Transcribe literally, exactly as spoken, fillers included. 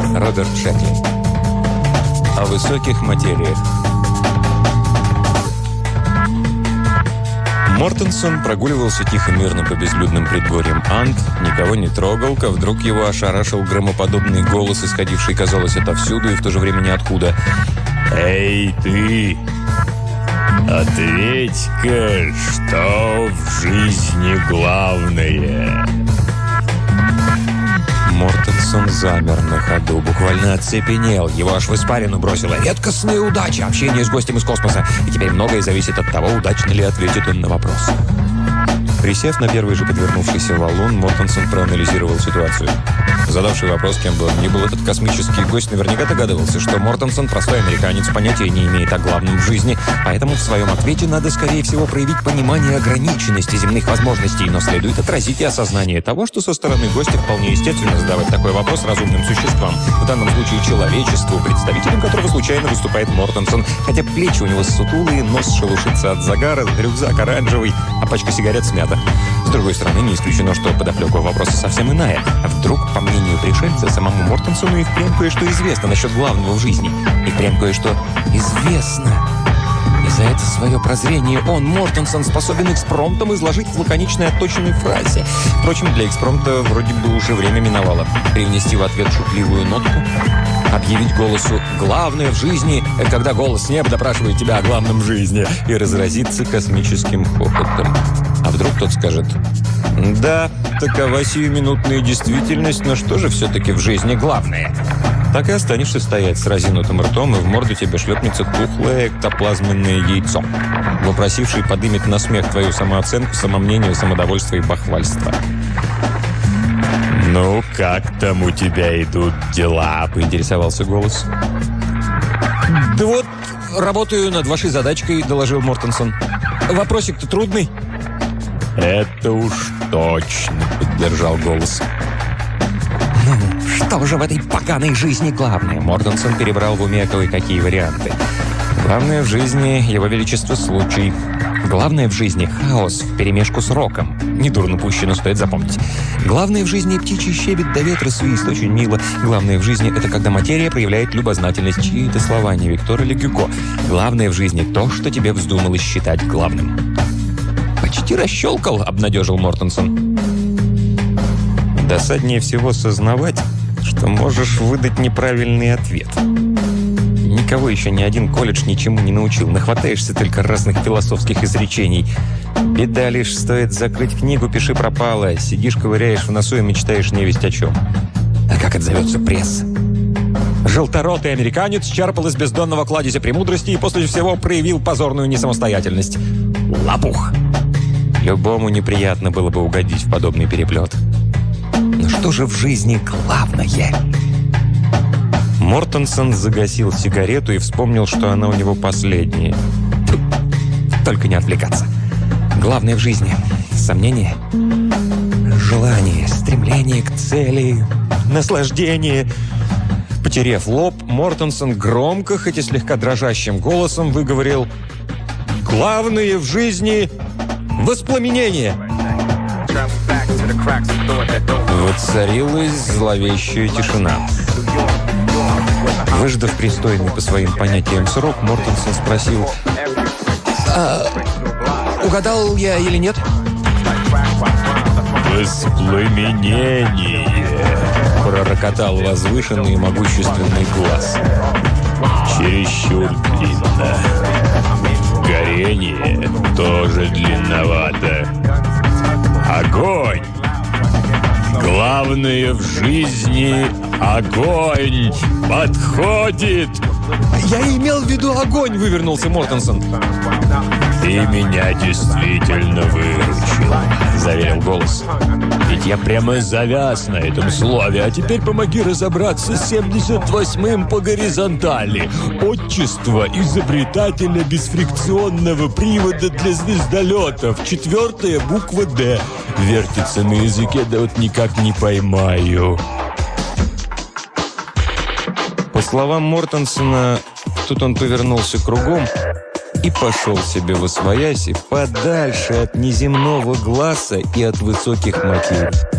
Роберт Шекли. О высоких материях. Мортенсон прогуливался тихо-мирно по безлюдным предгорьям Анд, никого не трогал, как вдруг его ошарашил громоподобный голос, исходивший, казалось, отовсюду и в то же время ниоткуда. «Эй, ты! Ответь-ка, что в жизни главное?» Мортенсон замер на ходу, буквально оцепенел. Его аж в испарину бросило. Редкостная удача, общение с гостем из космоса. И теперь многое зависит от того, удачно ли ответит он на вопрос. Присев на первый же подвернувшийся валун, Мортенсон проанализировал ситуацию. Задавший вопрос, кем бы он ни был, этот космический гость наверняка догадывался, что Мортенсон, простой американец, понятия не имеет о главном в жизни, поэтому в своем ответе надо, скорее всего, проявить понимание ограниченности земных возможностей, но следует отразить и осознание того, что со стороны гостя вполне естественно задавать такой вопрос разумным существам, в данном случае человечеству, представителем которого случайно выступает Мортенсон, хотя плечи у него ссутулые, нос шелушится от загара, рюкзак оранжевый, а пачка сигарет смята. С другой стороны, не исключено, что подоплека вопроса совсем иная. А вдруг, по мнению пришельца, самому Мортенсону и впрямь кое-что известно насчет главного в жизни. И впрямь кое-что известно. И за это свое прозрение он, Мортенсон, способен экспромтом изложить в лаконичной отточенной фразе. Впрочем, для экспромта вроде бы уже время миновало. Привнести в ответ шутливую нотку, объявить голосу «главное в жизни», когда голос неба допрашивает тебя о главном в жизни, и разразиться космическим хохотом. А вдруг тот скажет: «Да, такова сиюминутная действительность, но что же все-таки в жизни главное?» Так и останешься стоять с разинутым ртом, и в морду тебе шлепнется тухлое эктоплазменное яйцо, вопросивший подымет на смех твою самооценку, самомнение, самодовольство и бахвальство. «Ну, как там у тебя идут дела?» – поинтересовался голос. «Да вот, работаю над вашей задачкой», – доложил Мортенсон. «Вопросик-то трудный». «Это уж точно», – поддержал голос. «Ну, что же в этой поганой жизни главное?» Мортенсон перебрал в уме кое-какие варианты. «Главное в жизни – его величество случай. Главное в жизни – хаос вперемешку с роком. Недурно пущено, стоит запомнить. Главное в жизни – птичий щебет да ветра свист, очень мило. Главное в жизни – это когда материя проявляет любознательность». Чьи-то слова, не Виктор или Гюго. «Главное в жизни – то, что тебе вздумалось считать главным». «Почти расщелкал», – обнадежил Мортенсон. Досаднее всего сознавать, что можешь выдать неправильный ответ. Никого еще ни один колледж ничему не научил. Нахватаешься только разных философских изречений. Беда лишь, стоит закрыть книгу, пиши пропало. Сидишь, ковыряешь в носу и мечтаешь невесть о чем. А как отзовется пресса? Желторотый американец черпал из бездонного кладезя премудрости и после всего проявил позорную несамостоятельность. Лопух! Любому неприятно было бы угодить в подобный переплет. Но что же в жизни главное? Мортенсон загасил сигарету и вспомнил, что она у него последняя. Только не отвлекаться. Главное в жизни – сомнение, желание, стремление к цели, наслаждение. Потерев лоб, Мортенсон громко, хоть и слегка дрожащим голосом выговорил: «Главное в жизни – воспламенение». Воцарилась зловещая тишина. Выждав пристойный по своим понятиям срок, Мортенсон спросил: «А угадал я или нет?» «Воспламенение!» – пророкотал возвышенный и могущественный глаз. «Чересчур длинно. Горение тоже длинновато. Огонь! Главное в жизни – огонь! Подходит!» «Я имел в виду огонь!» – вывернулся Мортенсон. «Ты меня действительно выручил», – заверил голос. «Ведь я прямо завяз на этом слове, а теперь помоги разобраться с семьдесят восьмым по горизонтали. Отчество изобретателя бесфрикционного привода для звездолетов. Четвертая буква «Д». Вертится на языке, да вот никак не поймаю». По словам Мортенсона, тут он повернулся кругом и пошел себе восвояси подальше от неземного глаза и от высоких материй.